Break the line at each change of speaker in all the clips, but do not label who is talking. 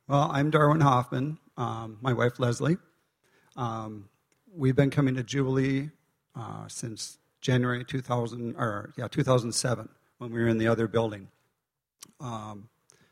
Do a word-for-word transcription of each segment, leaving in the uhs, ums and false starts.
Well, I'm Darwin Hoffman, um, my wife Leslie. Um, we've been coming to Jubilee uh, since January two thousand, or yeah, two thousand seven, when we were in the other building. Um,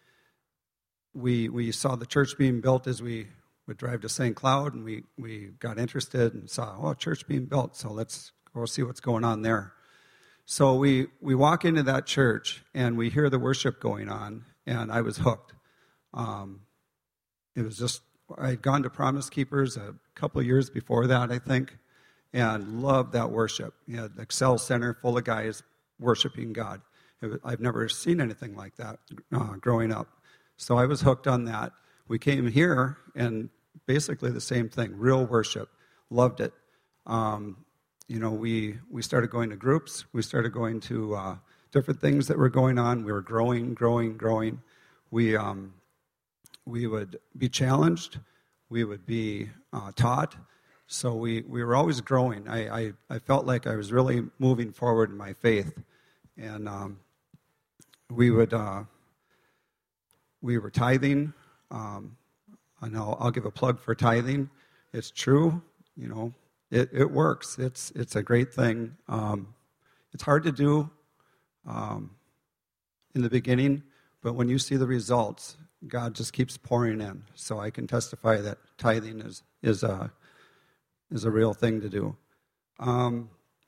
we we saw the church being built as we would drive to Saint Cloud, and we, we got interested and saw, oh, church being built, so let's go see what's going on there. So we, we walk into that church, and we hear the worship going on, and I was hooked. Um, it was just, I had gone to Promise Keepers a couple of years before that, I think, and loved that worship. You had the Excel Center full of guys worshiping God. It was, I've never seen anything like that uh, growing up. So I was hooked on that. We came here, and basically the same thing, real worship. Loved it. Um, you know, we, we started going to groups. We started going to uh, different things that were going on. We were growing, growing, growing. We um, we would be challenged. We would be uh, taught. So we, we were always growing. I, I, I felt like I was really moving forward in my faith. And um, we would uh, we were tithing. Um, I know I'll give a plug for tithing. It's true, you know, it, it works. It's it's a great thing. Um, it's hard to do um, in the beginning, but when you see the results, God just keeps pouring in. So I can testify that tithing is is a is a real thing to do. Um,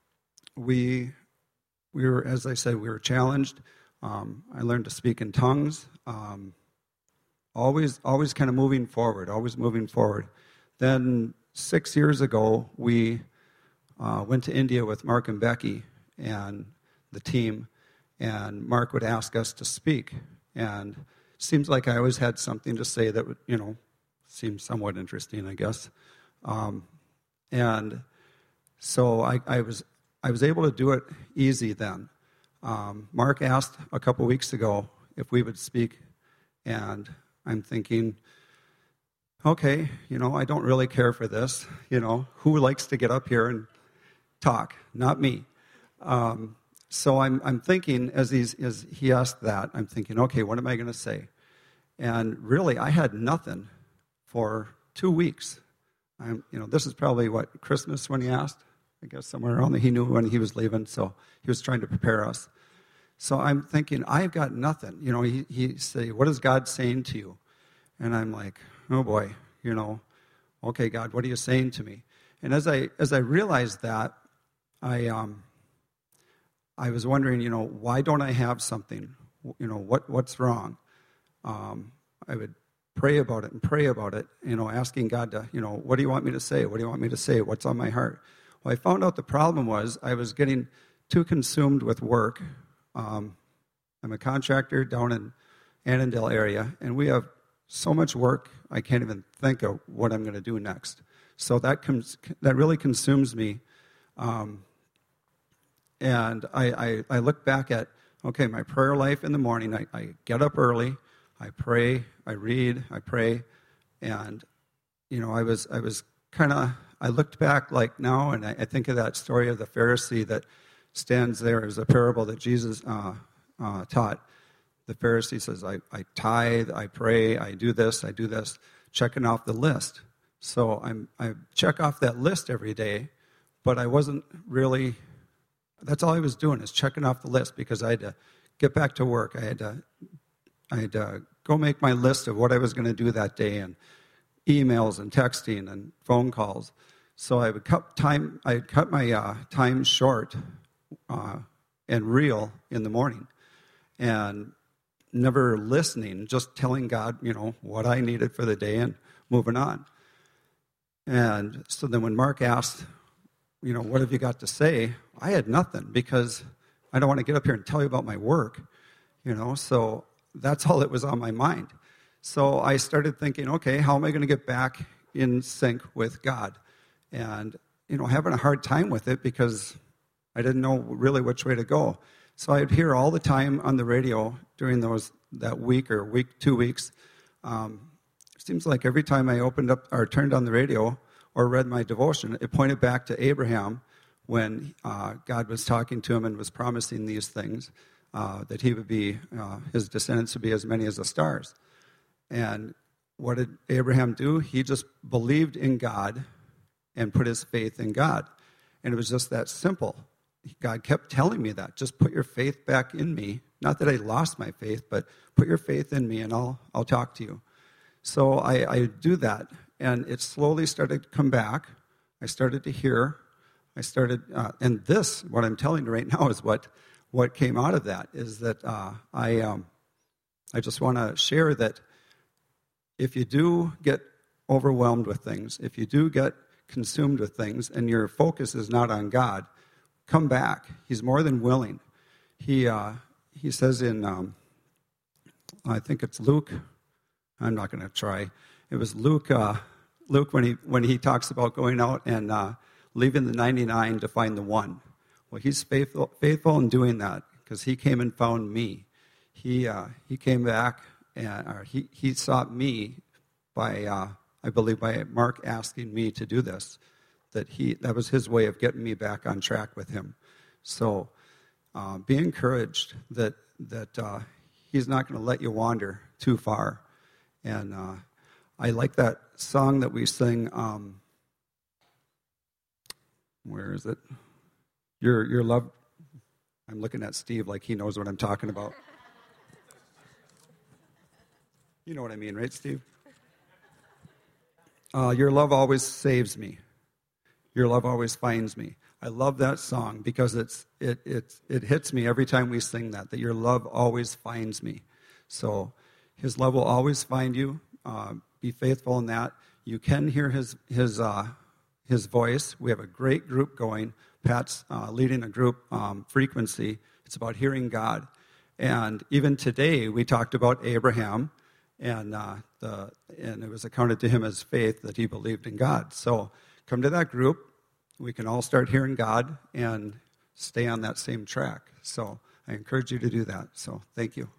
we we were, as I said, we were challenged. Um, I learned to speak in tongues. Um, Always, always kind of moving forward, always moving forward. Then six years ago, we uh, went to India with Mark and Becky and the team, and Mark would ask us to speak. And it seems like I always had something to say that would, you know, seemed somewhat interesting, I guess. Um, and so I, I was, I was able to do it easy then. Um, Mark asked a couple weeks ago if we would speak, and I'm thinking, okay, you know, I don't really care for this. You know, who likes to get up here and talk? Not me. Um, so I'm I'm thinking, as he's as he asked that, I'm thinking, okay, what am I going to say? And really, I had nothing for two weeks. I'm, you know, this is probably what, Christmas when he asked. I guess somewhere around there. He knew when he was leaving, so he was trying to prepare us. So I'm thinking, I've got nothing. You know, he, he say, what is God saying to you? And I'm like, oh boy, you know, okay, God, what are you saying to me? And as I as I realized that, I um, I was wondering, you know, why don't I have something? You know, what what's wrong? Um, I would pray about it and pray about it, you know, asking God to, you know, what do you want me to say? What do you want me to say? What's on my heart? Well, I found out the problem was I was getting too consumed with work. Um, I'm a contractor down in Annandale area, and we have so much work, I can't even think of what I'm going to do next. So that comes, that really consumes me. Um, and I, I, I look back at, okay, my prayer life in the morning, I, I get up early, I pray, I read, I pray, and, you know, I was I was kind of, I looked back like now, and I, I think of that story of the Pharisee that stands there as a parable that Jesus uh, uh, taught. The Pharisee says, I, I tithe, I pray, I do this, I do this, checking off the list. So I'm I check off that list every day, but I wasn't really, that's all I was doing is checking off the list because I had to get back to work. I had to, I had to go make my list of what I was going to do that day, and emails and texting and phone calls. So I would cut time, I would cut my uh, time short uh, and real in the morning, and never listening, just telling God, you know, what I needed for the day and moving on. And so then when Mark asked, you know, what have you got to say? I had nothing because I don't want to get up here and tell you about my work, you know, so that's all that was on my mind. So I started thinking, okay, how am I going to get back in sync with God? And, you know, having a hard time with it because I didn't know really which way to go. So I'd hear all the time on the radio during those that week or week, two weeks. Um, it seems like every time I opened up or turned on the radio or read my devotion, it pointed back to Abraham when uh, God was talking to him and was promising these things, uh, that he would be, uh, his descendants would be as many as the stars. And what did Abraham do? He just believed in God and put his faith in God. And it was just that simple. God kept telling me that. Just put your faith back in me. Not that I lost my faith, but put your faith in me and I'll I'll talk to you. So I, I do that. And it slowly started to come back. I started to hear. I started, uh, and this, what I'm telling you right now is what, what came out of that, is that uh, I, um, I just want to share that if you do get overwhelmed with things, if you do get consumed with things, and your focus is not on God, come back. He's more than willing. He uh, he says in, um, I think it's Luke. I'm not going to try. It was Luke. Uh, Luke when he when he talks about going out and uh, leaving the ninety-nine to find the one. Well, he's faithful faithful in doing that because he came and found me. He uh, he came back and or he he sought me by uh, I believe by Mark asking me to do this. That he that was his way of getting me back on track with him. So uh, be encouraged that that uh, he's not going to let you wander too far. And uh, I like that song that we sing. Um, where is it? Your your love. I'm looking at Steve like he knows what I'm talking about. You know what I mean, right, Steve? Uh, your love always saves me. Your love always finds me. I love that song because it's it it it hits me every time we sing that. That your love always finds me. So His love will always find you. Uh, be faithful in that. You can hear His His uh, His voice. We have a great group going. Pat's uh, leading a group, um, Frequency. It's about hearing God. And even today, we talked about Abraham, and uh, the and it was accounted to him as faith that he believed in God. So come to that group. We can all start hearing God and stay on that same track. So I encourage you to do that. So thank you.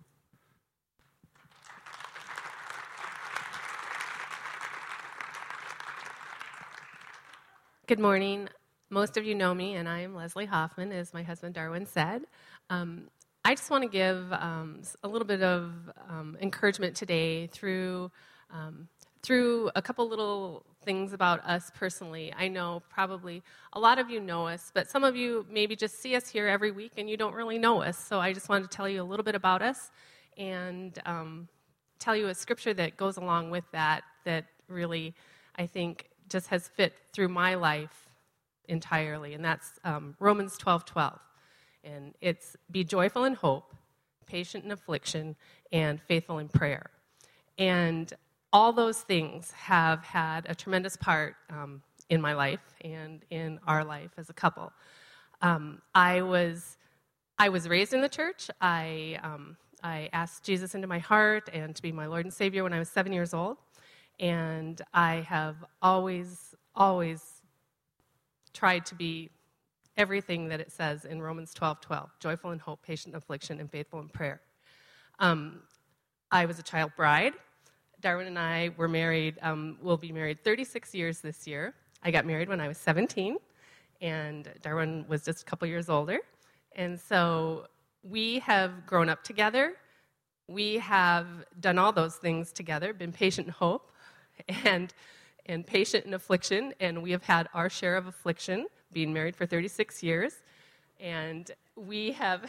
Good morning. Most of you know me, and I am Leslie Hoffman, as my husband Darwin said. Um, I just want to give um, a little bit of um, encouragement today through um, through a couple little things about us personally. I know probably a lot of you know us, but some of you maybe just see us here every week and you don't really know us. So I just wanted to tell you a little bit about us and um, tell you a scripture that goes along with that that really, I think, just has fit through my life entirely, and that's um, Romans twelve twelve. And it's, be joyful in hope, patient in affliction, and faithful in prayer. And all those things have had a tremendous part um, in my life and in our life as a couple. Um, I was I was raised in the church. I um, I asked Jesus into my heart and to be my Lord and Savior when I was seven years old. And I have always, always tried to be everything that it says in Romans twelve twelve, joyful in hope, patient in affliction, and faithful in prayer. Um, I was a child bride. Darwin and I were married, um, we'll be married thirty-six years this year. I got married when I was seventeen, and Darwin was just a couple years older. And so we have grown up together. We have done all those things together, been patient in hope, and and patient in affliction, and we have had our share of affliction, being married for thirty-six years, and we have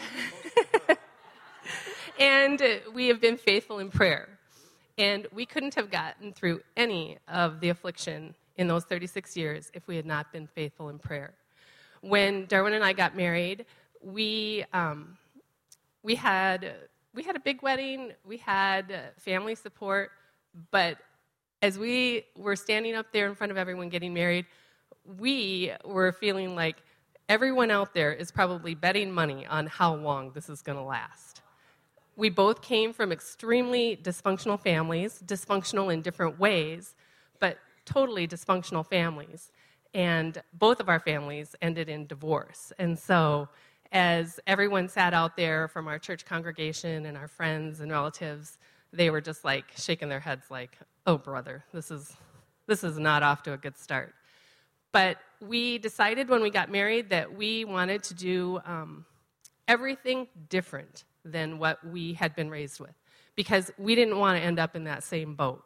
and we have been faithful in prayer. And we couldn't have gotten through any of the affliction in those thirty-six years if we had not been faithful in prayer. When Darwin and I got married, we um, we had we had a big wedding, we had family support, but as we were standing up there in front of everyone getting married, we were feeling like everyone out there is probably betting money on how long this is going to last. We both came from extremely dysfunctional families, dysfunctional in different ways, but totally dysfunctional families. And both of our families ended in divorce. And so as everyone sat out there from our church congregation and our friends and relatives, they were just like shaking their heads like, oh, brother, this is this is not off to a good start. But we decided when we got married that we wanted to do um, everything different than what we had been raised with, because we didn't want to end up in that same boat.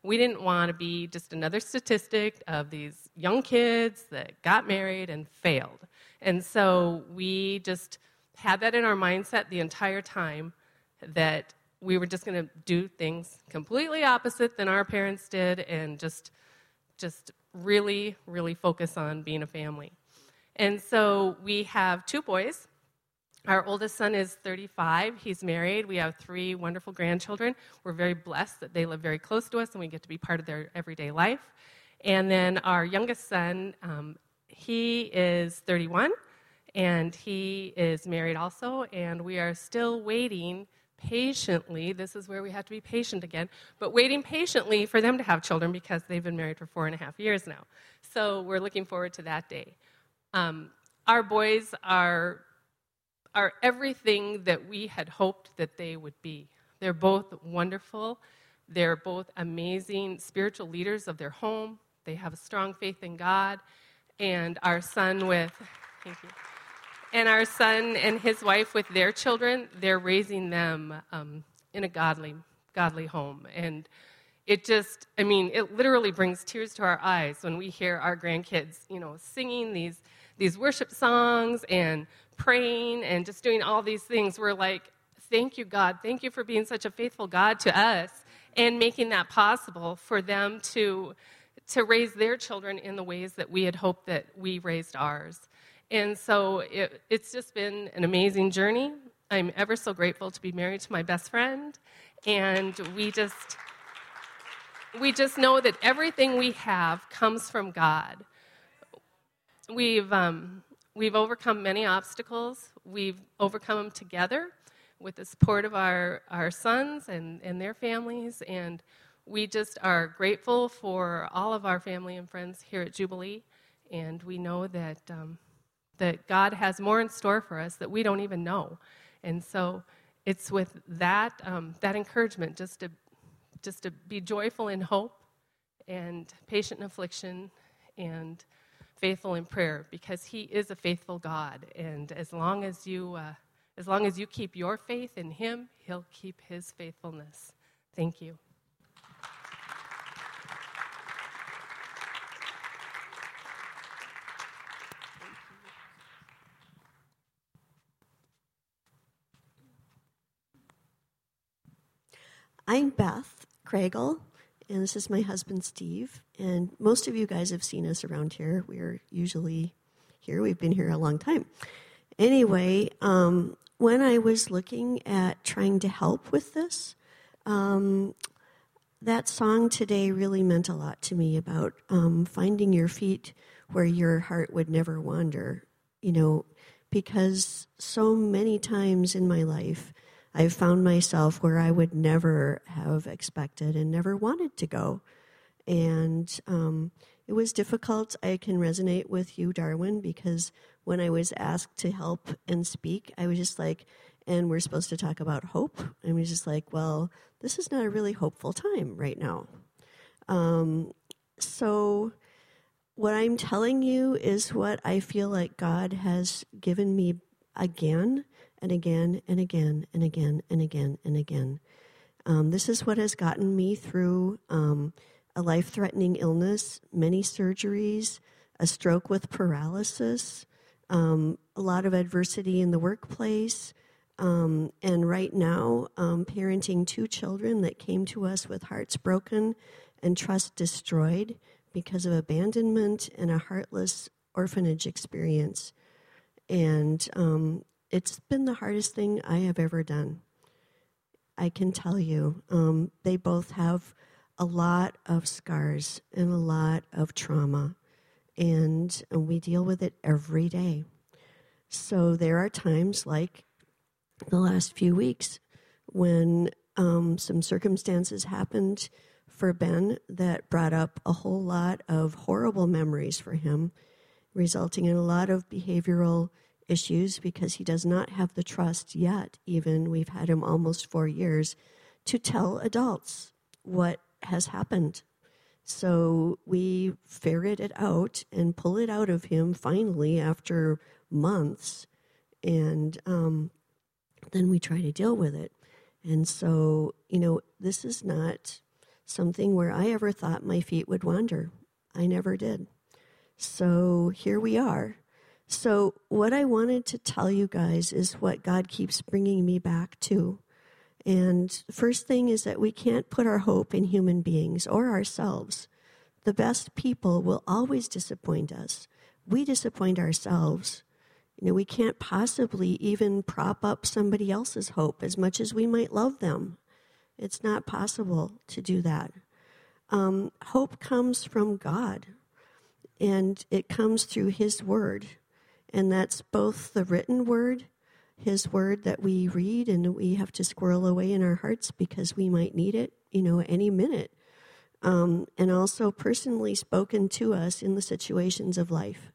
We didn't want to be just another statistic of these young kids that got married and failed. And so we just had that in our mindset the entire time, that we were just going to do things completely opposite than our parents did, and just just really, really focus on being a family. And so we have two boys. Our oldest son is thirty-five. He's married. We have three wonderful grandchildren. We're very blessed that they live very close to us, and we get to be part of their everyday life. And then our youngest son, um, he is thirty-one, and he is married also, and we are still waiting patiently. This is where we have to be patient again, but waiting patiently for them to have children, because they've been married for four and a half years now. So we're looking forward to that day. Um, our boys are... are everything that we had hoped that they would be. They're both wonderful. They're both amazing spiritual leaders of their home. They have a strong faith in God. And our son with, thank you. And our son and his wife with their children, they're raising them um, in a godly, godly home. And it just, I mean, it literally brings tears to our eyes when we hear our grandkids, you know, singing these these worship songs and praying and just doing all these things. We're like, thank you, God. Thank you for being such a faithful God to us and making that possible for them to, to raise their children in the ways that we had hoped that we raised ours. And so it, it's just been an amazing journey. I'm ever so grateful to be married to my best friend. And we just, we just know that everything we have comes from God. We've um, we've overcome many obstacles. We've overcome them together with the support of our, our sons and, and their families, and we just are grateful for all of our family and friends here at Jubilee, and we know that um, that God has more in store for us that we don't even know. And so it's with that um, that encouragement just to just to be joyful in hope and patient in affliction and faithful in prayer, because he is a faithful God, and as long as you uh, as long as you keep your faith in him, he'll keep his faithfulness. Thank you.
I'm Beth Craigle, and this is my husband, Steve. And most of you guys have seen us around here. We're usually here. We've been here a long time. Anyway, um, when I was looking at trying to help with this, um, that song today really meant a lot to me about um, finding your feet where your heart would never wander, you know, because so many times in my life, I've found myself where I would never have expected and never wanted to go. And um, it was difficult. I can resonate with you, Darwin, because when I was asked to help and speak, I was just like, and we're supposed to talk about hope. And I was just like, well, this is not a really hopeful time right now. Um, so what I'm telling you is what I feel like God has given me again and again and again and again and again and again. Um, this is what has gotten me through um, a life-threatening illness, many surgeries, a stroke with paralysis, um, a lot of adversity in the workplace, um, and right now, um, parenting two children that came to us with hearts broken and trust destroyed because of abandonment and a heartless orphanage experience. And um, it's been the hardest thing I have ever done. I can tell you, um, they both have a lot of scars and a lot of trauma, and, and we deal with it every day. So there are times like the last few weeks when um, some circumstances happened for Ben that brought up a whole lot of horrible memories for him, resulting in a lot of behavioral issues because he does not have the trust yet, even we've had him almost four years, to tell adults what has happened. So we ferret it out and pull it out of him finally after months, and um, then we try to deal with it. And so, you know, this is not something where I ever thought my feet would wander. I never did. So here we are. So what I wanted to tell you guys is what God keeps bringing me back to. And the first thing is that we can't put our hope in human beings or ourselves. The best people will always disappoint us. We disappoint ourselves. You know, we can't possibly even prop up somebody else's hope as much as we might love them. It's not possible to do that. Um, hope comes from God, and it comes through His Word. And that's both the written Word, His Word that we read and we have to squirrel away in our hearts because we might need it, you know, any minute. Um, and also personally spoken to us in the situations of life.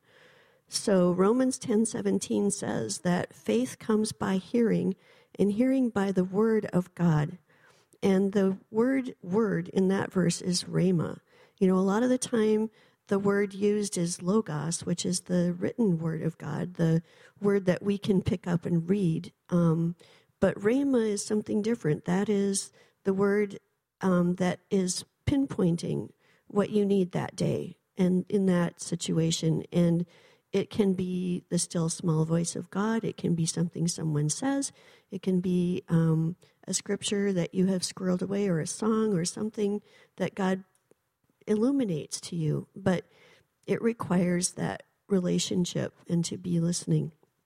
So Romans ten seventeen says that faith comes by hearing, and hearing by the Word of God. And the word word in that verse is rhema. You know, a lot of the time the word used is logos, which is the written word of God, the word that we can pick up and read. Um, but rhema is something different. That is the word um, that is pinpointing what you need that day and in that situation. And it can be the still small voice of God. It can be something someone says. It can be um, a scripture that you have squirreled away, or a song or something that God illuminates to you. But it requires that relationship and to be listening.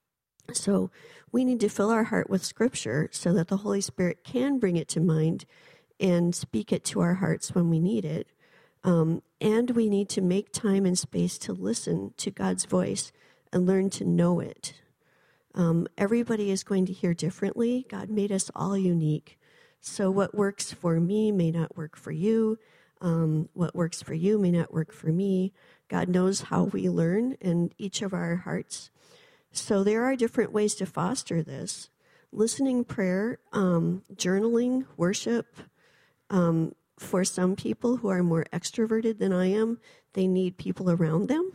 So we need to fill our heart with scripture so that the Holy Spirit can bring it to mind and speak it to our hearts when we need it. Um, and we need to make time and space to listen to God's voice and learn to know it. Um, everybody is going to hear differently. God made us all unique. So what works for me may not work for you. Um, what works for you may not work for me. God knows how we learn in each of our hearts. So there are different ways to foster this. Listening prayer, um, journaling, worship. Um, for some people who are more extroverted than I am, they need people around them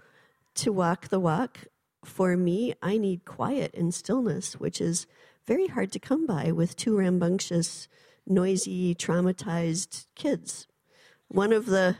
to walk the walk. For me, I need quiet and stillness, which is very hard to come by with two rambunctious, noisy, traumatized kids. One of the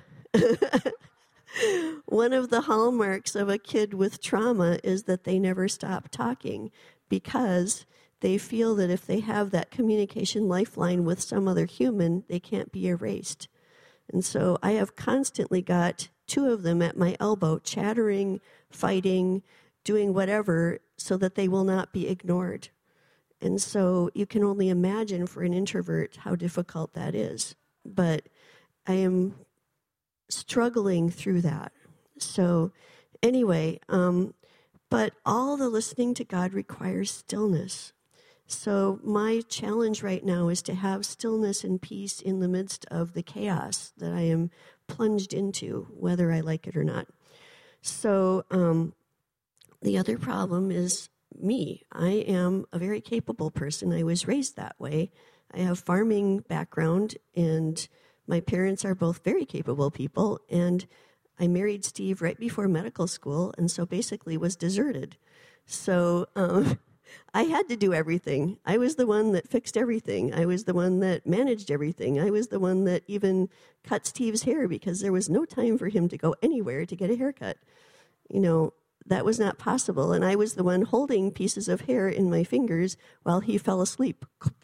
one of the hallmarks of a kid with trauma is that they never stop talking, because they feel that if they have that communication lifeline with some other human, they can't be erased. And so I have constantly got two of them at my elbow, chattering, fighting, doing whatever, so that they will not be ignored. And so you can only imagine for an introvert how difficult that is. But I am struggling through that. So anyway, um, but all the listening to God requires stillness. So my challenge right now is to have stillness and peace in the midst of the chaos that I am plunged into, whether I like it or not. So um, the other problem is me. I am a very capable person. I was raised that way. I have farming background, and my parents are both very capable people, and I married Steve right before medical school, and so basically was deserted. So um, I had to do everything. I was the one that fixed everything. I was the one that managed everything. I was the one that even cut Steve's hair because there was no time for him to go anywhere to get a haircut. You know, that was not possible, and I was the one holding pieces of hair in my fingers while he fell asleep.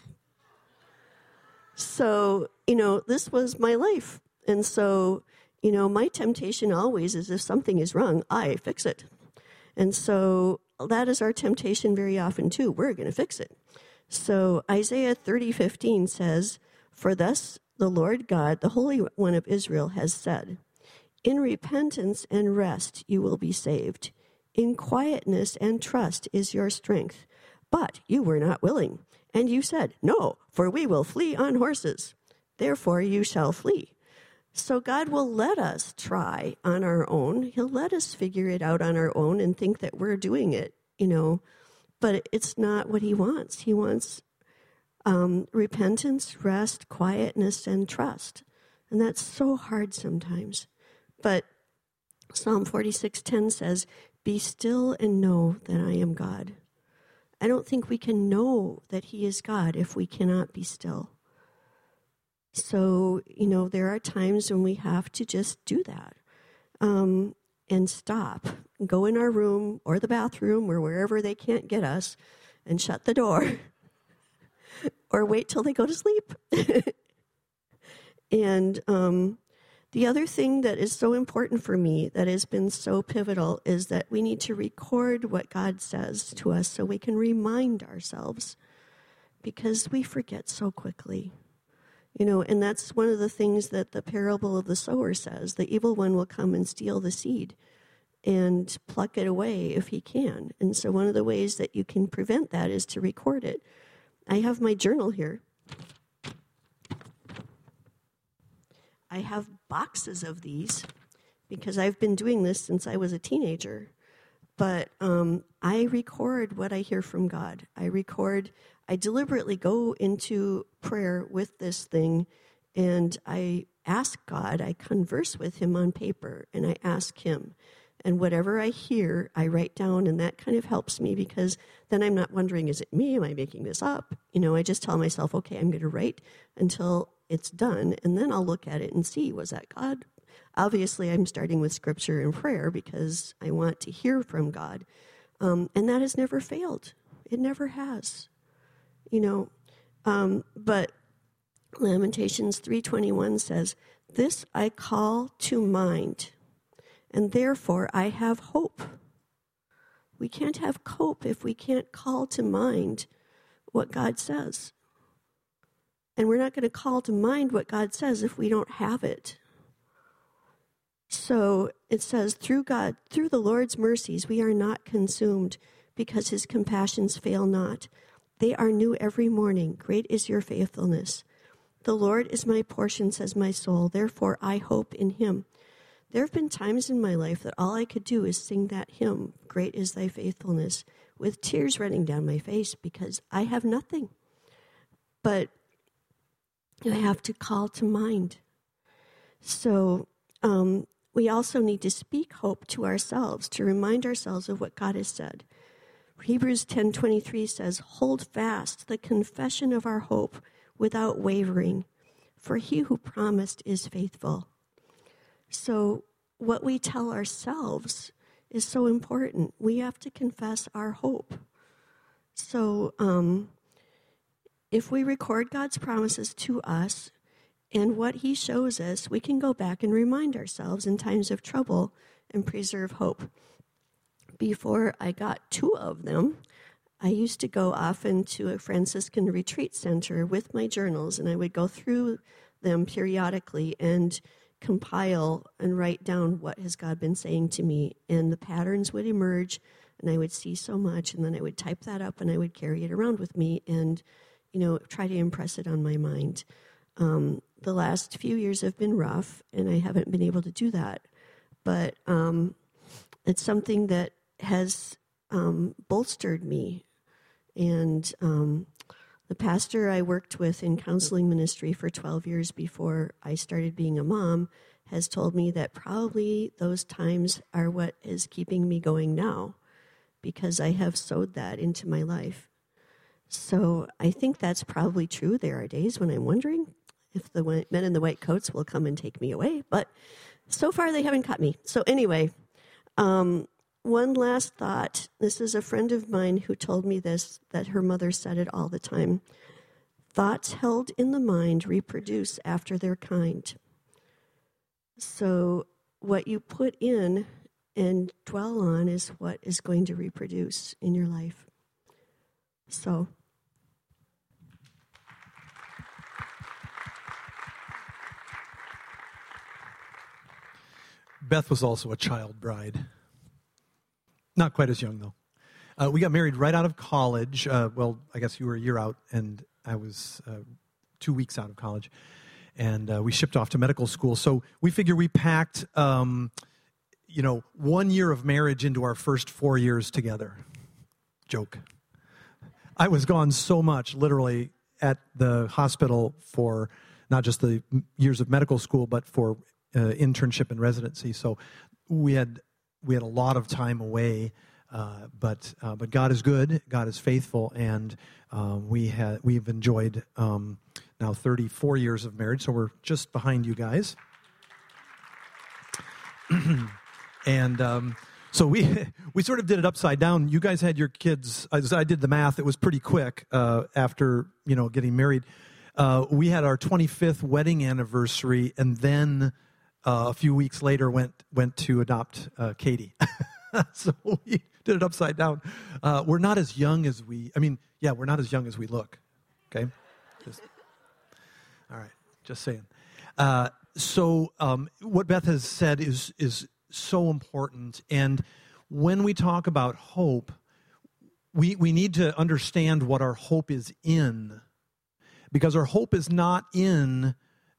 So, you know, this was my life. And so, you know, my temptation always is if something is wrong, I fix it. And so that is our temptation very often too. We're going to fix it. So Isaiah thirty fifteen says, "For thus the Lord God, the Holy One of Israel, has said, in repentance and rest you will be saved. In quietness and trust is your strength. But you were not willing. And you said, no, for we will flee on horses. Therefore you shall flee." So God will let us try on our own. He'll let us figure it out on our own and think that we're doing it, you know. But it's not what he wants. He wants um, repentance, rest, quietness, and trust. And that's so hard sometimes. But Psalm forty-six ten says, "Be still and know that I am God." I don't think we can know that he is God if we cannot be still. So, you know, there are times when we have to just do that um, and stop, go in our room or the bathroom or wherever they can't get us and shut the door or wait till they go to sleep. And um, the other thing that is so important for me that has been so pivotal is that we need to record what God says to us so we can remind ourselves, because we forget so quickly. You know, and that's one of the things that the parable of the sower says. The evil one will come and steal the seed and pluck it away if he can. And so one of the ways that you can prevent that is to record it. I have my journal here. I have boxes of these because I've been doing this since I was a teenager. But um, I record what I hear from God. I record, I deliberately go into prayer with this thing, and I ask God, I converse with him on paper, and I ask him. And whatever I hear, I write down, and that kind of helps me, because then I'm not wondering, is it me? Am I making this up? You know, I just tell myself, okay, I'm going to write until it's done, and then I'll look at it and see, was that God? Obviously, I'm starting with scripture and prayer because I want to hear from God. Um, and that has never failed. It never has. You know, um, but Lamentations three twenty-one says, "This I call to mind, and therefore I have hope." We can't have hope if we can't call to mind what God says. And we're not going to call to mind what God says if we don't have it. So it says, through God, through the Lord's mercies, we are not consumed, because his compassions fail not. They are new every morning. Great is your faithfulness. The Lord is my portion, says my soul. Therefore, I hope in him. There have been times in my life that all I could do is sing that hymn, Great is thy faithfulness, with tears running down my face because I have nothing. But I have to call to mind. So, um, we also need to speak hope to ourselves, to remind ourselves of what God has said. Hebrews ten twenty-three says, "Hold fast the confession of our hope without wavering, for he who promised is faithful." So what we tell ourselves is so important. We have to confess our hope. So um, if we record God's promises to us, and what he shows us, we can go back and remind ourselves in times of trouble and preserve hope. Before I got two of them, I used to go often to a Franciscan retreat center with my journals, and I would go through them periodically and compile and write down what has God been saying to me. And the patterns would emerge, and I would see so much, and then I would type that up, and I would carry it around with me and, you know, try to impress it on my mind. Um, the last few years have been rough, and I haven't been able to do that. But um, it's something that has um, bolstered me. And um, the pastor I worked with in counseling ministry for twelve years before I started being a mom has told me that probably those times are what is keeping me going now, because I have sowed that into my life. So I think that's probably true. There are days when I'm wondering if the men in the white coats will come and take me away, but so far they haven't caught me. So anyway, um, one last thought. This is a friend of mine who told me this, that her mother said it all the time. Thoughts held in the mind reproduce after their kind. So what you put in and dwell on is what is going to reproduce in your life. So
Beth was also a child bride. Not quite as young, though. Uh, we got married right out of college. Uh, well, I guess you were a year out, and I was uh, two weeks out of college. And uh, we shipped off to medical school. So we figure we packed, um, you know, one year of marriage into our first four years together. Joke. I was gone so much, literally, at the hospital for not just the years of medical school, but for uh, internship and residency. So we had we had a lot of time away, uh, but uh, but God is good, God is faithful, and uh, we had we've enjoyed um, now thirty-four years of marriage, so we're just behind you guys. and um, so we we sort of did it upside down. You guys had your kids, as I did the math, it was pretty quick uh, after, you know, getting married. Uh, we had our twenty-fifth wedding anniversary, and then uh, a few weeks later went went to adopt uh, Katie. So we did it upside down. Uh, we're not as young as we, I mean, yeah, we're not as young as we look, okay? Just, all right, just saying. Uh, so um, what Beth has said is is so important, and when we talk about hope, we, we need to understand what our hope is in, because our hope is not in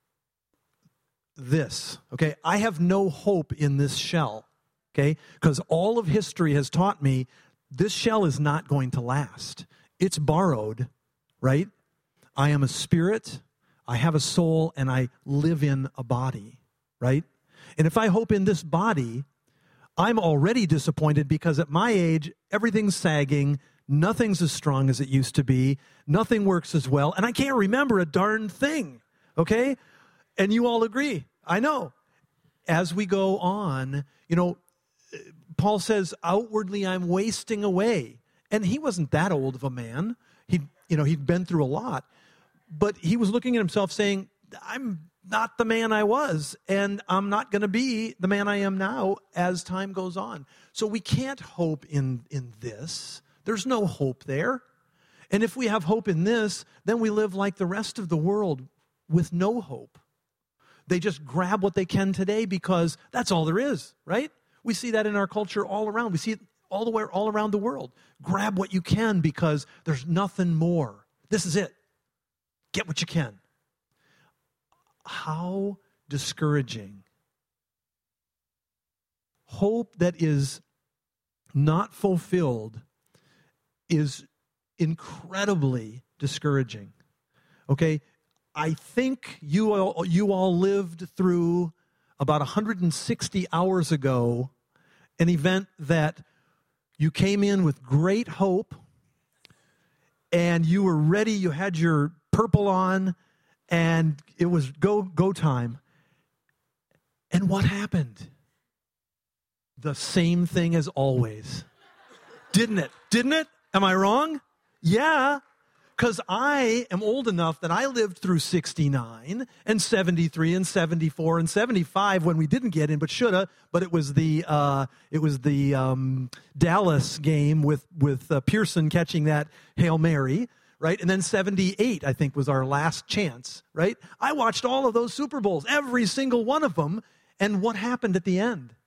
this, okay? I have no hope in this shell. Okay, because all of history has taught me this shell is not going to last. It's borrowed, right? I am a spirit, I have a soul, and I live in a body, right? And if I hope in this body, I'm already disappointed because at my age, everything's sagging, nothing's as strong as it used to be, nothing works as well, and I can't remember a darn thing, okay? And you all agree, I know. As we go on, you know, Paul says, outwardly I'm wasting away. And he wasn't that old of a man. He, you know, he'd been through a lot. But he was looking at himself saying, I'm not the man I was, and I'm not going to be the man I am now as time goes on. So we can't hope in, in this. There's no hope there. And if we have hope in this, then we live like the rest of the world with no hope. They just grab what they can today because that's all there is, right? We see that in our culture all around. We see it all the way all around the world. Grab what you can because there's nothing more. This is it. Get what you can. How discouraging. Hope that is not fulfilled is incredibly discouraging. Okay? I think you all, you all lived through about one hundred sixty hours ago an event that you came in with great hope and you were ready, you had your purple on, and it was go go time. And what happened? The same thing as always. Didn't it? Didn't it? Am I wrong? Yeah. Because I am old enough that I lived through sixty-nine and seventy-three and seventy-four and seventy-five when we didn't get in, but shoulda. But it was the uh, it was the um, Dallas game with with uh, Pearson catching that Hail Mary, right? And then seventy-eight, I think, was our last chance, right? I watched all of those Super Bowls, every single one of them, and what happened at the end?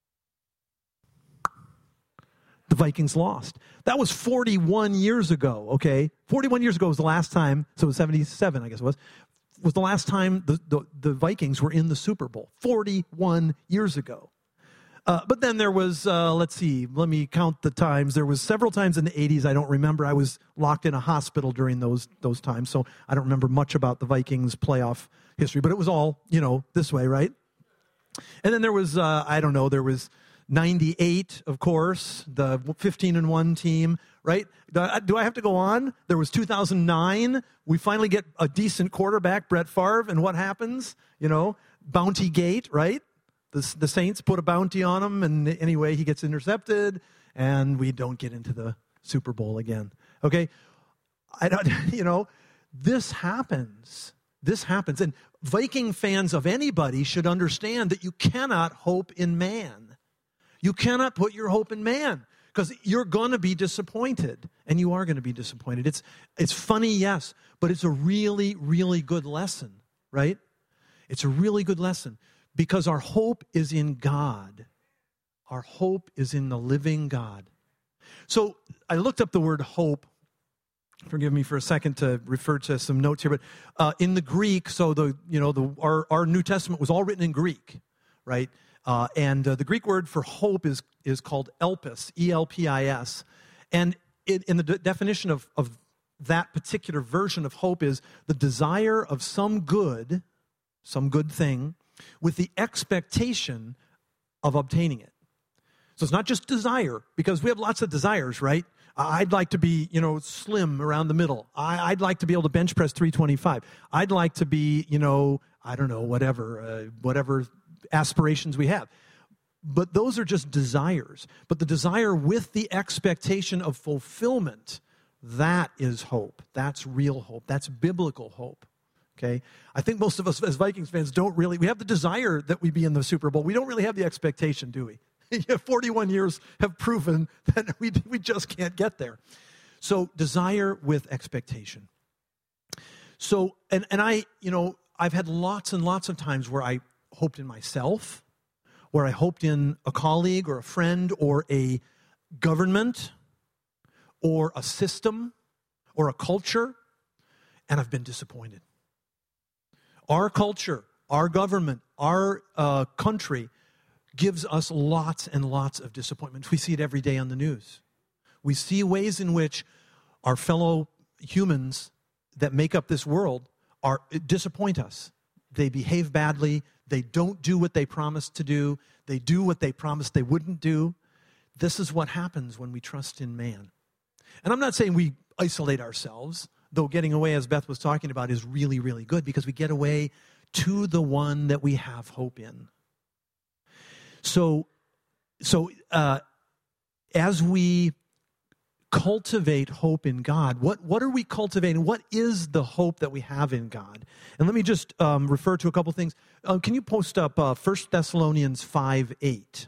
The Vikings lost. That was forty-one years ago, okay? forty-one years ago was the last time, so it was seventy-seven, I guess it was, was the last time the, the, the Vikings were in the Super Bowl. forty-one years ago. Uh, but then there was, uh, let's see, let me count the times. There was several times in the eighties, I don't remember. I was locked in a hospital during those those times, so I don't remember much about the Vikings playoff history. But it was all, you know, this way, right? And then there was, uh, I don't know, there was ninety-eight, of course, the fifteen and one team, right? Do I have to go on? There was two thousand nine. We finally get a decent quarterback, Brett Favre, and what happens? You know, Bounty Gate, right? The, the Saints put a bounty on him, and anyway, he gets intercepted, and we don't get into the Super Bowl again. Okay? I don't, you know, this happens. This happens. And Viking fans of anybody should understand that you cannot hope in man. You cannot put your hope in man because you're going to be disappointed, and you are going to be disappointed. It's it's funny, yes, but it's a really, really good lesson, right? It's a really good lesson because our hope is in God. Our hope is in the living God. So I looked up the word hope. Forgive me for a second to refer to some notes here, but uh, in the Greek, so the you know the our our New Testament was all written in Greek, right? Uh, and uh, the Greek word for hope is is called elpis, E L P I S. And it, in the de- definition of, of that particular version of hope is the desire of some good, some good thing, with the expectation of obtaining it. So it's not just desire, because we have lots of desires, right? I'd like to be, you know, slim around the middle. I, I'd like to be able to bench press three twenty-five. I'd like to be, you know, I don't know, whatever, uh, whatever aspirations we have. But those are just desires. But the desire with the expectation of fulfillment, that is hope. That's real hope. That's biblical hope. Okay? I think most of us as Vikings fans don't really, we have the desire that we be in the Super Bowl. We don't really have the expectation, do we? forty-one years have proven that we, we just can't get there. So desire with expectation. So, and, and I, you know, I've had lots and lots of times where I hoped in myself, where I hoped in a colleague or a friend or a government or a system or a culture, and I've been disappointed. Our culture, our government, our uh, country gives us lots and lots of disappointment. We see it every day on the news. We see ways in which our fellow humans that make up this world are disappoint us. They behave badly. They don't do what they promised to do. They do what they promised they wouldn't do. This is what happens when we trust in man. And I'm not saying we isolate ourselves, though getting away, as Beth was talking about, is really, really good because we get away to the one that we have hope in. So, so uh, as we cultivate hope in God, what, what are we cultivating? What is the hope that we have in God? And let me just um, refer to a couple things. Uh, can you post up uh, First Thessalonians five eight?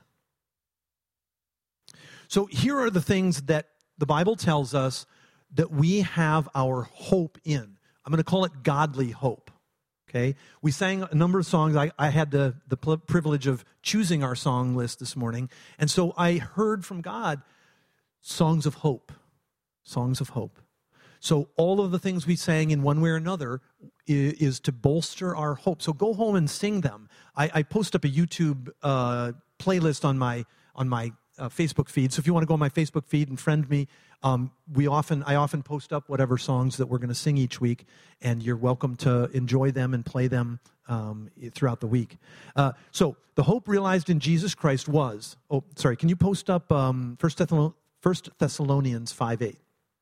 So here are the things that the Bible tells us that we have our hope in. I'm going to call it godly hope. Okay, we sang a number of songs. I, I had the, the privilege of choosing our song list this morning. And so I heard from God songs of hope, songs of hope. So all of the things we sang in one way or another is, is to bolster our hope. So go home and sing them. I, I post up a YouTube uh, playlist on my on my uh, Facebook feed. So if you want to go on my Facebook feed and friend me, um, we often I often post up whatever songs that we're going to sing each week, and you're welcome to enjoy them and play them um, throughout the week. Uh, so the hope realized in Jesus Christ was. Oh, sorry. Can you post up um, First Thessalonians five eight?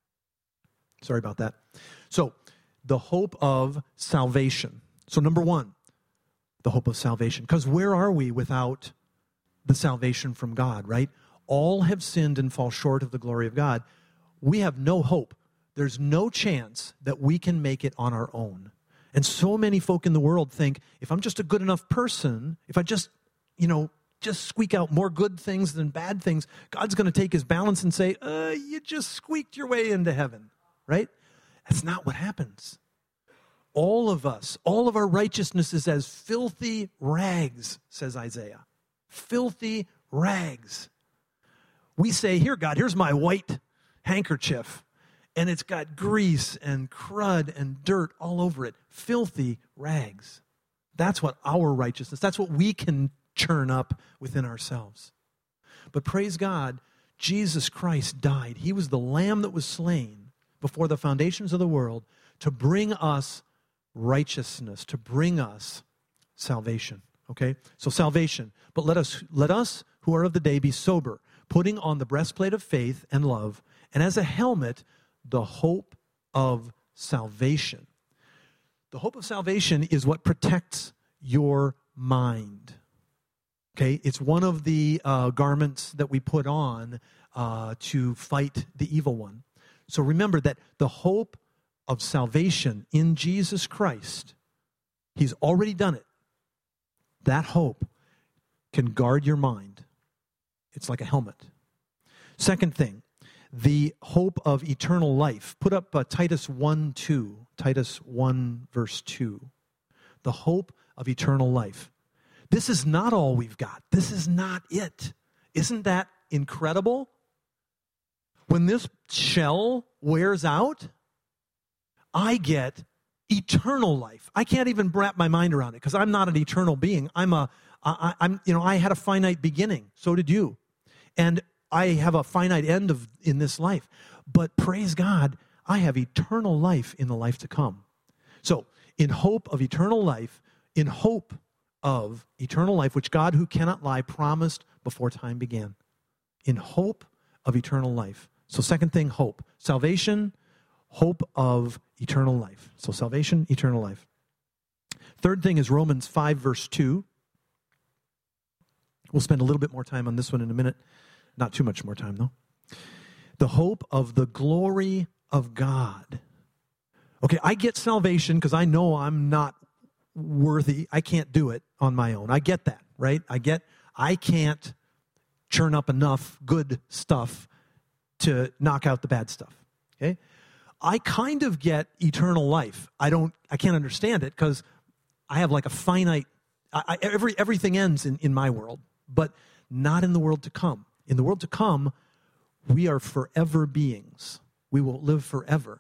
Sorry about that. So the hope of salvation. So number one, the hope of salvation. Because where are we without the salvation from God, right? All have sinned and fall short of the glory of God. We have no hope. There's no chance that we can make it on our own. And so many folk in the world think, if I'm just a good enough person, if I just, you know, just squeak out more good things than bad things, God's going to take his balance and say, uh, you just squeaked your way into heaven, right? That's not what happens. All of us, all of our righteousness is as filthy rags, says Isaiah. Filthy rags. We say, here, God, here's my white handkerchief, and it's got grease and crud and dirt all over it. Filthy rags. That's what our righteousness, that's what we can churn up within ourselves. But praise God, Jesus Christ died. He was the lamb that was slain before the foundations of the world to bring us righteousness, to bring us salvation. Okay? So salvation. But let us let us who are of the day be sober, putting on the breastplate of faith and love, and as a helmet, the hope of salvation. The hope of salvation is what protects your mind. Okay? It's one of the uh, garments that we put on uh, to fight the evil one. So remember that the hope of salvation in Jesus Christ, he's already done it. That hope can guard your mind. It's like a helmet. Second thing, the hope of eternal life. Put up uh, Titus one two. Titus one verse two. The hope of eternal life. This is not all we've got. This is not it. Isn't that incredible? When this shell wears out, I get eternal life. I can't even wrap my mind around it because I'm not an eternal being. I'm a, I, I'm, you know, I had a finite beginning. So did you, and I have a finite end of in this life. But praise God, I have eternal life in the life to come. So, in hope of eternal life, in hope of eternal life, which God, who cannot lie, promised before time began. In hope of eternal life. So second thing, hope. Salvation, hope of eternal life. So salvation, eternal life. Third thing is Romans five, verse two. We'll spend a little bit more time on this one in a minute. Not too much more time, though. The hope of the glory of God. Okay, I get salvation because I know I'm not worthy. I can't do it on my own. I get that, right? I get I can't churn up enough good stuff to knock out the bad stuff. Okay? I kind of get eternal life. I don't I can't understand it because I have like a finite I, I, every everything ends in, in my world, but not in the world to come. In the world to come, we are forever beings. We will live forever.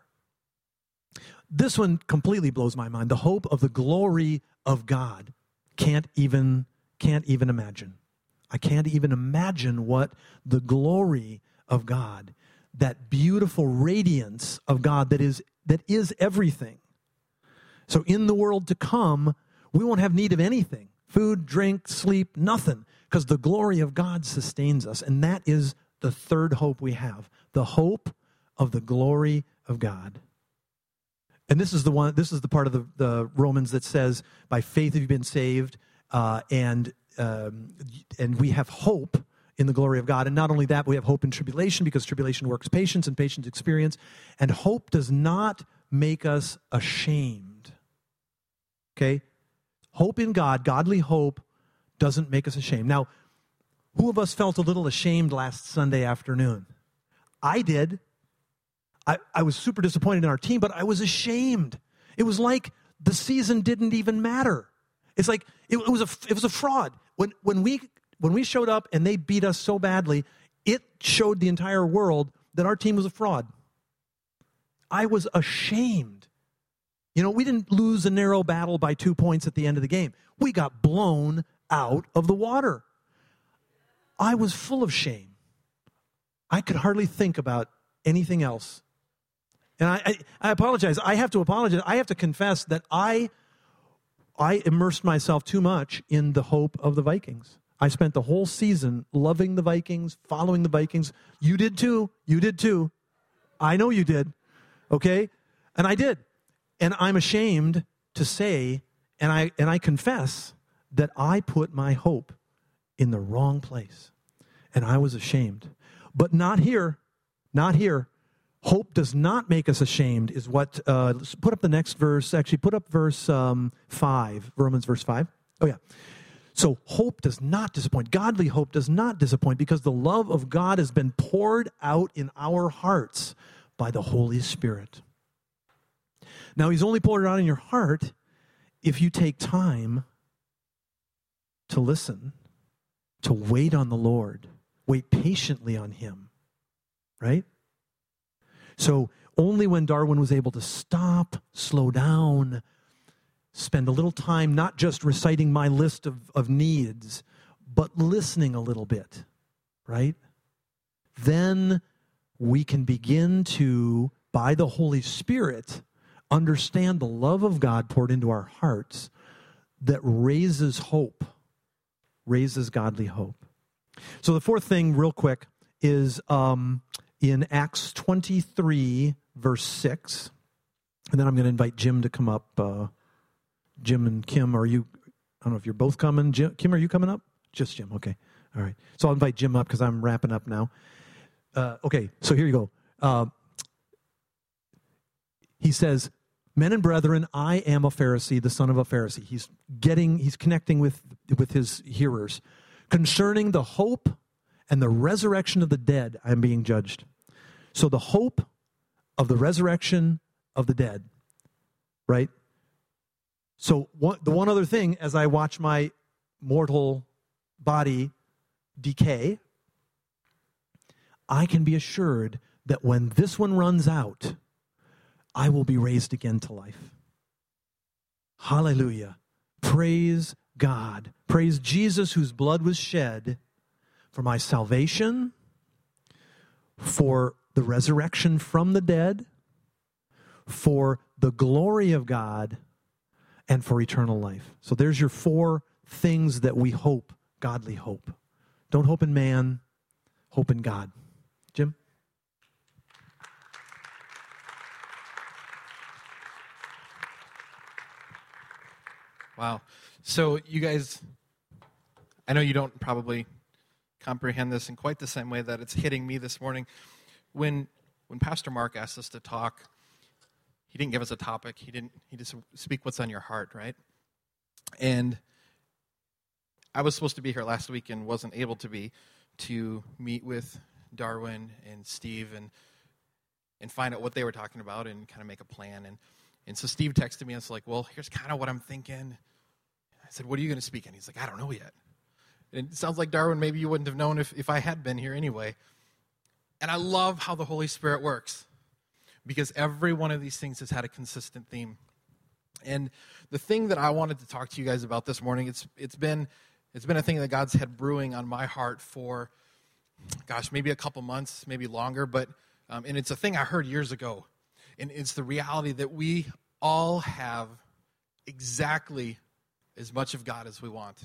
This one completely blows my mind. The hope of the glory of God. Can't even, can't even imagine. I can't even imagine what the glory of God, that beautiful radiance of God that is, that is everything. So in the world to come, we won't have need of anything. Food, drink, sleep, nothing. Because the glory of God sustains us. And that is the third hope we have. The hope of the glory of God. And this is the one. This is the part of the, the Romans that says, "By faith have you been saved," uh, and um, and we have hope in the glory of God. And not only that, but we have hope in tribulation, because tribulation works patience, and patience experience. And hope does not make us ashamed. Okay, hope in God, godly hope, doesn't make us ashamed. Now, who of us felt a little ashamed last Sunday afternoon? I did. I, I was super disappointed in our team, but I was ashamed. It was like the season didn't even matter. It's like it, it was a it was a fraud. When when we when we showed up and they beat us so badly, it showed the entire world that our team was a fraud. I was ashamed. You know, we didn't lose a narrow battle by two points at the end of the game. We got blown out of the water. I was full of shame. I could hardly think about anything else. And I, I, I apologize. I have to apologize. I have to confess that I, I immersed myself too much in the hope of the Vikings. I spent the whole season loving the Vikings, following the Vikings. You did too. You did too. I know you did. Okay? And I did. And I'm ashamed to say, and I and I confess that I put my hope in the wrong place. And I was ashamed. But not here. Not here. Hope does not make us ashamed is what, uh, let's put up the next verse. Actually, put up verse um, five, Romans verse five. Oh, yeah. So hope does not disappoint. Godly hope does not disappoint because the love of God has been poured out in our hearts by the Holy Spirit. Now, he's only poured it out in your heart if you take time to listen, to wait on the Lord, wait patiently on him, right? So only when Darwin was able to stop, slow down, spend a little time not just reciting my list of, of needs, but listening a little bit, right? Then we can begin to, by the Holy Spirit, understand the love of God poured into our hearts that raises hope, raises godly hope. So the fourth thing, real quick, is um, in Acts twenty-three, verse six. And then I'm going to invite Jim to come up. Uh, Jim and Kim, are you, I don't know if you're both coming. Jim, Kim, are you coming up? Just Jim, okay. All right. So I'll invite Jim up because I'm wrapping up now. Uh, okay, so here you go. Uh, he says, "Men and brethren, I am a Pharisee, the son of a Pharisee." He's getting, he's connecting with, with his hearers. "Concerning the hope and the resurrection of the dead, I am being judged." So the hope of the resurrection of the dead, right? So one, the one other thing, as I watch my mortal body decay, I can be assured that when this one runs out, I will be raised again to life. Hallelujah. Praise God. Praise Jesus, whose blood was shed for my salvation, for the resurrection from the dead, for the glory of God, and for eternal life. So there's your four things that we hope, godly hope. Don't hope in man, hope in God. Jim?
Wow. So you guys, I know you don't probably comprehend this in quite the same way that it's hitting me this morning. When when Pastor Mark asked us to talk, he didn't give us a topic. He didn't. He just speak what's on your heart, right? And I was supposed to be here last week and wasn't able to be to meet with Darwin and Steve and and find out what they were talking about and kind of make a plan. And and so Steve texted me and was like, well, here's kind of what I'm thinking. I said, what are you going to speak on? He's like, I don't know yet. And it sounds like, Darwin, maybe you wouldn't have known if, if I had been here anyway. And I love how the Holy Spirit works, because every one of these things has had a consistent theme. And the thing that I wanted to talk to you guys about this morning, it's it's been it's been a thing that God's had brewing on my heart for, gosh, maybe a couple months, maybe longer. But um, and it's a thing I heard years ago, and it's the reality that we all have exactly as much of God as we want.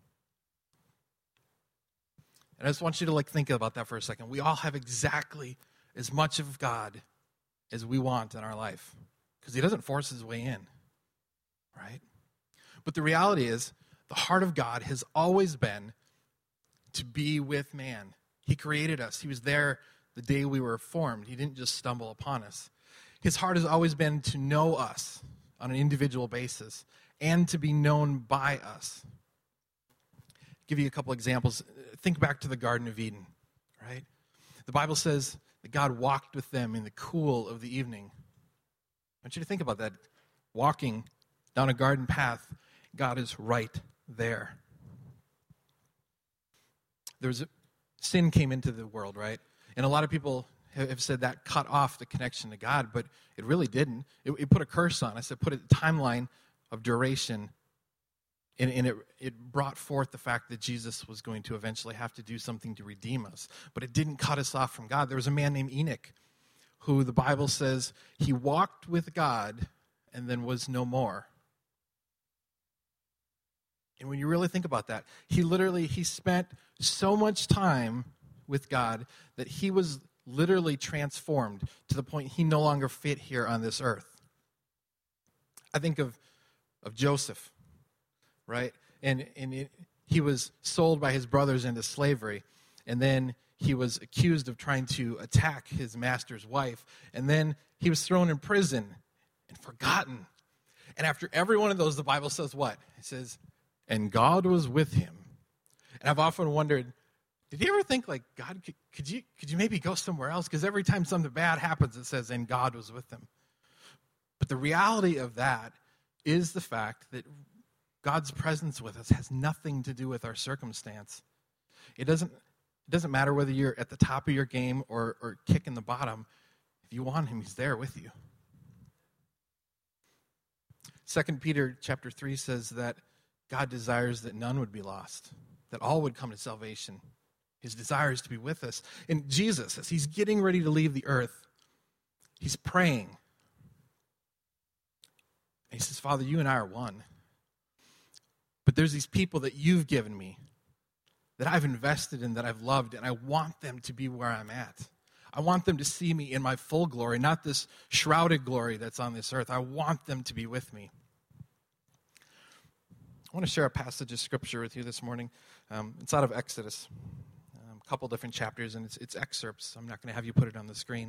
And I just want you to like think about that for a second. We all have exactly as much of God as we want in our life, because he doesn't force his way in, right? But the reality is, the heart of God has always been to be with man. He created us. He was there the day we were formed. He didn't just stumble upon us. His heart has always been to know us on an individual basis and to be known by us. Give you a couple examples. Think back to the Garden of Eden, right? The Bible says that God walked with them in the cool of the evening. I want you to think about that. Walking down a garden path, God is right there. There was a, sin came into the world, right? And a lot of people have said that cut off the connection to God, but it really didn't. It, it put a curse on us. It put a timeline of duration. And, and it, it brought forth the fact that Jesus was going to eventually have to do something to redeem us. But it didn't cut us off from God. There was a man named Enoch who the Bible says he walked with God and then was no more. And when you really think about that, he literally, he spent so much time with God that he was literally transformed to the point he no longer fit here on this earth. I think of, of Joseph. Right? And and it, he was sold by his brothers into slavery. And then he was accused of trying to attack his master's wife. And then he was thrown in prison and forgotten. And after every one of those, the Bible says what? It says, and God was with him. And I've often wondered, did you ever think, like, God, could, could you could you maybe go somewhere else? Because every time something bad happens, it says, and God was with him. But the reality of that is the fact that God's presence with us has nothing to do with our circumstance. It doesn't, it doesn't matter whether you're at the top of your game or, or kicking the bottom. If you want him, he's there with you. Second Peter chapter three says that God desires that none would be lost, that all would come to salvation. His desire is to be with us. And Jesus, as he's getting ready to leave the earth, he's praying. And he says, Father, you and I are one. But there's these people that you've given me, that I've invested in, that I've loved, and I want them to be where I'm at. I want them to see me in my full glory, not this shrouded glory that's on this earth. I want them to be with me. I want to share a passage of Scripture with you this morning. Um, it's out of Exodus, um, a couple different chapters, and it's, it's excerpts. I'm not going to have you put it on the screen.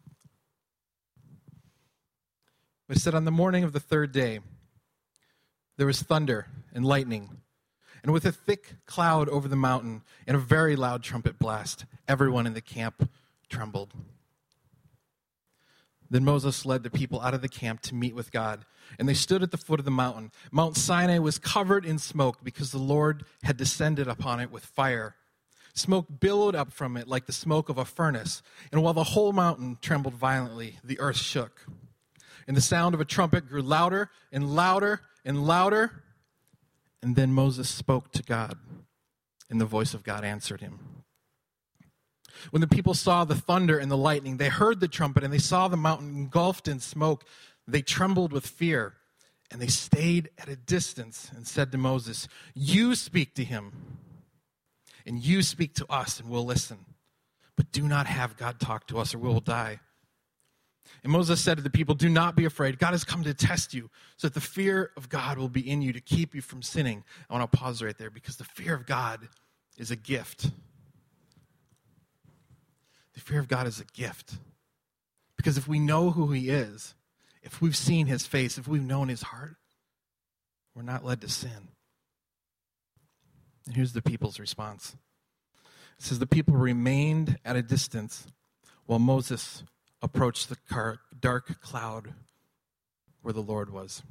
But it said, on the morning of the third day, there was thunder and lightning, and with a thick cloud over the mountain and a very loud trumpet blast, everyone in the camp trembled. Then Moses led the people out of the camp to meet with God, and they stood at the foot of the mountain. Mount Sinai was covered in smoke because the Lord had descended upon it with fire. Smoke billowed up from it like the smoke of a furnace, and while the whole mountain trembled violently, the earth shook. And the sound of a trumpet grew louder and louder and louder. And then Moses spoke to God, and the voice of God answered him. When the people saw the thunder and the lightning, they heard the trumpet, and they saw the mountain engulfed in smoke. They trembled with fear, and they stayed at a distance and said to Moses, you speak to him, and you speak to us, and we'll listen. But do not have God talk to us, or we will die. And Moses said to the people, do not be afraid. God has come to test you so that the fear of God will be in you to keep you from sinning. I want to pause right there because the fear of God is a gift. The fear of God is a gift. Because if we know who he is, if we've seen his face, if we've known his heart, we're not led to sin. And here's the people's response. It says, the people remained at a distance while Moses approached the car, dark cloud where the Lord was.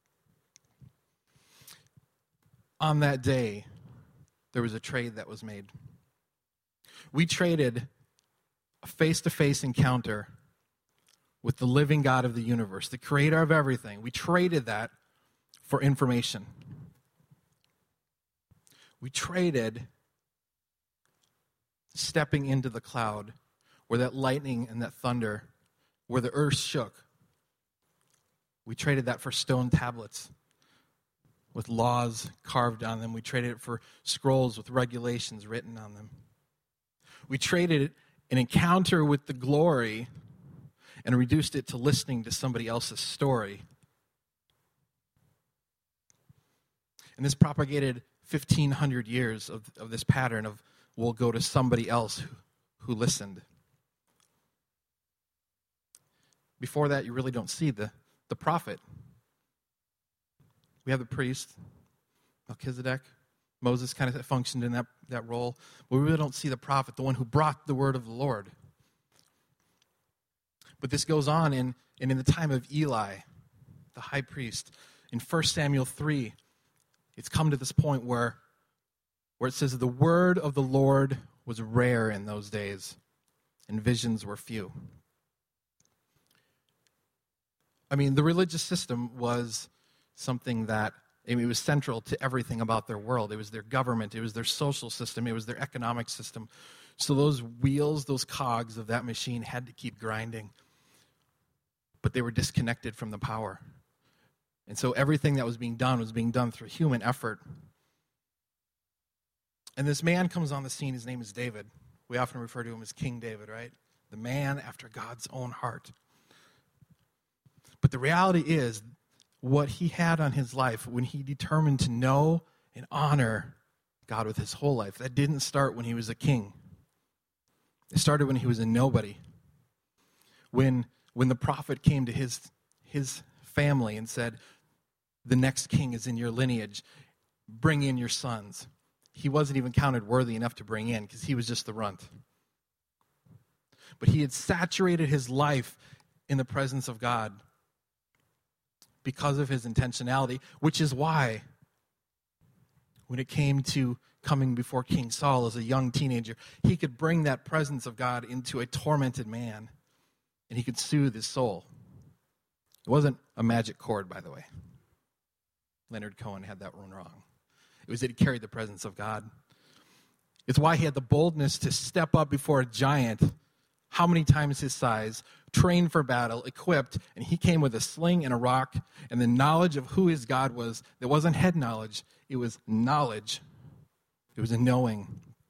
On that day, there was a trade that was made. We traded a face-to-face encounter with the living God of the universe, the creator of everything. We traded that for information. We traded stepping into the cloud where that lightning and that thunder, where the earth shook. We traded that for stone tablets with laws carved on them. We traded it for scrolls with regulations written on them. We traded an encounter with the glory and reduced it to listening to somebody else's story. And this propagated fifteen hundred years of, of this pattern of we'll go to somebody else who, who listened. Before that, you really don't see the, the prophet. We have the priest, Melchizedek. Moses kind of functioned in that, that role. But we really don't see the prophet, the one who brought the word of the Lord. But this goes on in, and in the time of Eli, the high priest. In First Samuel three, it's come to this point where, where it says that the word of the Lord was rare in those days, and visions were few. I mean, the religious system was something that, I mean, it was central to everything about their world. It was their government. It was their social system. It was their economic system. So those wheels, those cogs of that machine had to keep grinding. But they were disconnected from the power. And so everything that was being done was being done through human effort. And this man comes on the scene. His name is David. We often refer to him as King David, right? The man after God's own heart. But the reality is, what he had on his life when he determined to know and honor God with his whole life, that didn't start when he was a king. It started when he was a nobody. When, when the prophet came to his, his family and said, the next king is in your lineage, bring in your sons. He wasn't even counted worthy enough to bring in because he was just the runt. But he had saturated his life in the presence of God because of his intentionality, which is why when it came to coming before King Saul as a young teenager, he could bring that presence of God into a tormented man, and he could soothe his soul. It wasn't a magic cord, by the way. Leonard Cohen had that one wrong. It was that he carried the presence of God. It's why he had the boldness to step up before a giant, how many times his size, trained for battle, equipped, and he came with a sling and a rock and the knowledge of who his God was. It wasn't head knowledge, it was knowledge. It was a knowing.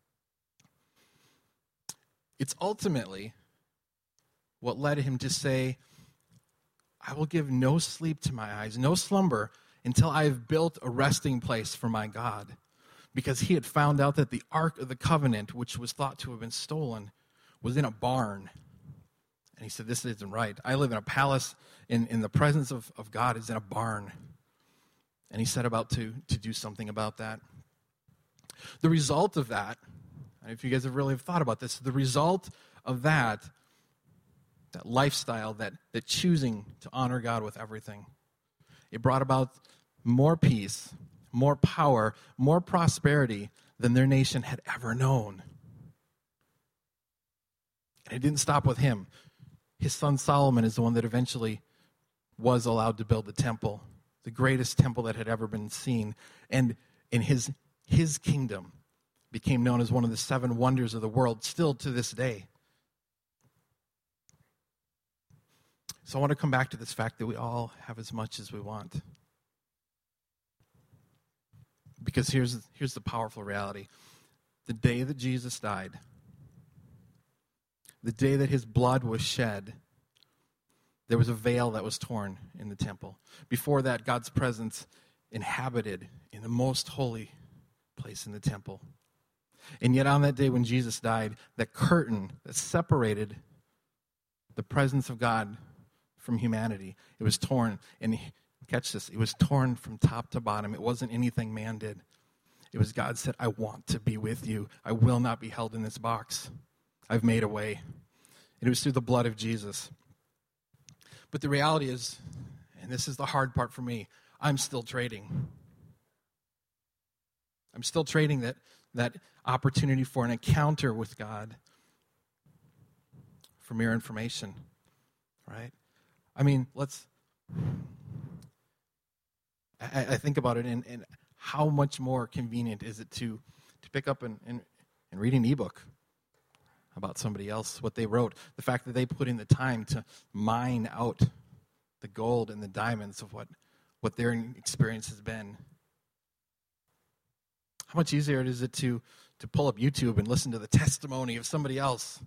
It's ultimately what led him to say, I will give no sleep to my eyes, no slumber, until I have built a resting place for my God. Because he had found out that the Ark of the Covenant, which was thought to have been stolen, was in a barn. And he said, this isn't right. I live in a palace, in, in the presence of, of God is in a barn. And he set about to, to do something about that. The result of that, and if you guys have really thought about this, the result of that, that lifestyle, that, that choosing to honor God with everything, it brought about more peace, more power, more prosperity than their nation had ever known. And it didn't stop with him. His son Solomon is the one that eventually was allowed to build the temple, the greatest temple that had ever been seen. And in his, his kingdom became known as one of the seven wonders of the world, still to this day. So I want to come back to this fact that we all have as much as we want. Because here's, here's the powerful reality. The day that Jesus died, the day that his blood was shed, There was a veil that was torn in the temple. Before that, God's presence inhabited in the most holy place in the temple. And yet on that day when Jesus died, that curtain that separated the presence of God from humanity, it was torn. And catch this, it was torn from top to bottom. It wasn't anything man did. It was God said, I want to be with you. I will not be held in this box. I've made a way. And it was through the blood of Jesus. But the reality is, and this is the hard part for me, I'm still trading. I'm still trading that, that opportunity for an encounter with God for mere information, right? I mean, let's, I, I think about it, and, and how much more convenient is it to, to pick up and, and, and read an ebook about somebody else, what they wrote, the fact that they put in the time to mine out the gold and the diamonds of what, what their experience has been. How much easier is it to, to pull up YouTube and listen to the testimony of somebody else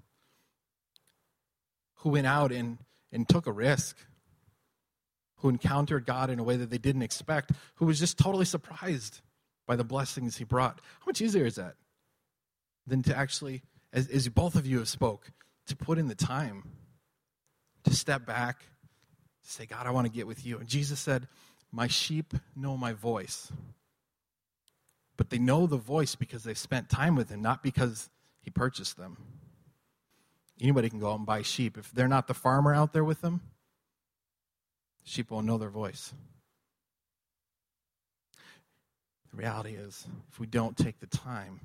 who went out and, and took a risk, who encountered God in a way that they didn't expect, who was just totally surprised by the blessings he brought. How much easier is that than to actually, as, as both of you have spoke, to put in the time, to step back, to say, God, I want to get with you. And Jesus said, my sheep know my voice. But they know the voice because they've spent time with him, not because he purchased them. Anybody can go out and buy sheep. If they're not the farmer out there with them, sheep won't know their voice. The reality is, if we don't take the time,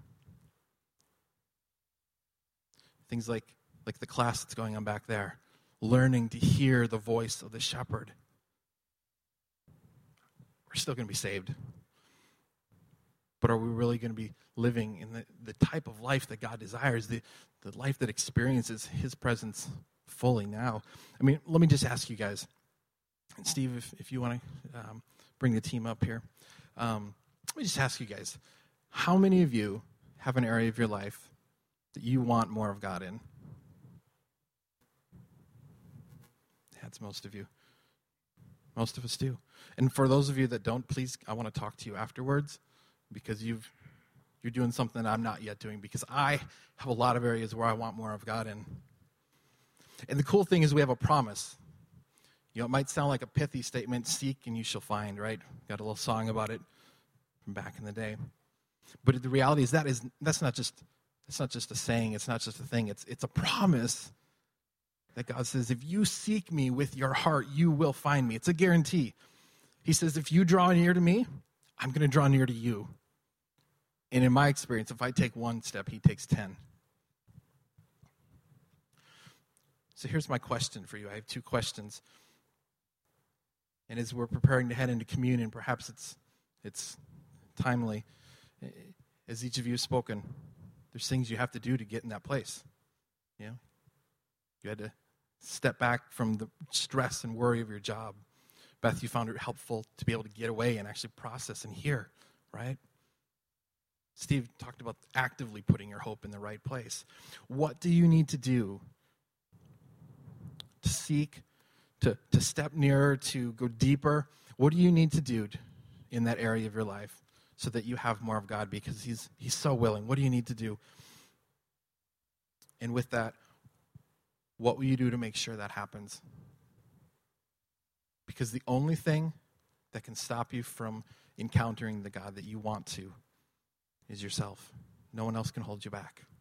things like, like the class that's going on back there, learning to hear the voice of the shepherd, we're still going to be saved. But are we really going to be living in the, the type of life that God desires, the, the life that experiences his presence fully now? I mean, let me just ask you guys, and Steve, if, if you want to um, bring the team up here, um, let me just ask you guys, how many of you have an area of your life that you want more of God in? That's most of you. Most of us do. And for those of you that don't, please, I want to talk to you afterwards, because you've, you're doing something I'm not yet doing, because I have a lot of areas where I want more of God in. And the cool thing is we have a promise. You know, it might sound like a pithy statement, seek and you shall find, right? Got a little song about it from back in the day. But the reality is that is that's not just it's not just a saying, it's not just a thing, it's it's a promise that God says, if you seek me with your heart, you will find me. It's a guarantee. He says, if you draw near to me, I'm going to draw near to you. And in my experience, if I take one step, he takes ten. So here's my question for you. I have two questions. And as we're preparing to head into communion, perhaps it's it's timely. As each of you have spoken, there's things you have to do to get in that place. You know, you had to step back from the stress and worry of your job. Beth, you found it helpful to be able to get away and actually process and hear, right? Steve talked about actively putting your hope in the right place. What do you need to do to seek, to, to step nearer, to go deeper? What do you need to do in that area of your life so that you have more of God? Because he's, he's so willing. What do you need to do? And with that, what will you do to make sure that happens? Because the only thing that can stop you from encountering the God that you want to is yourself. No one else can hold you back.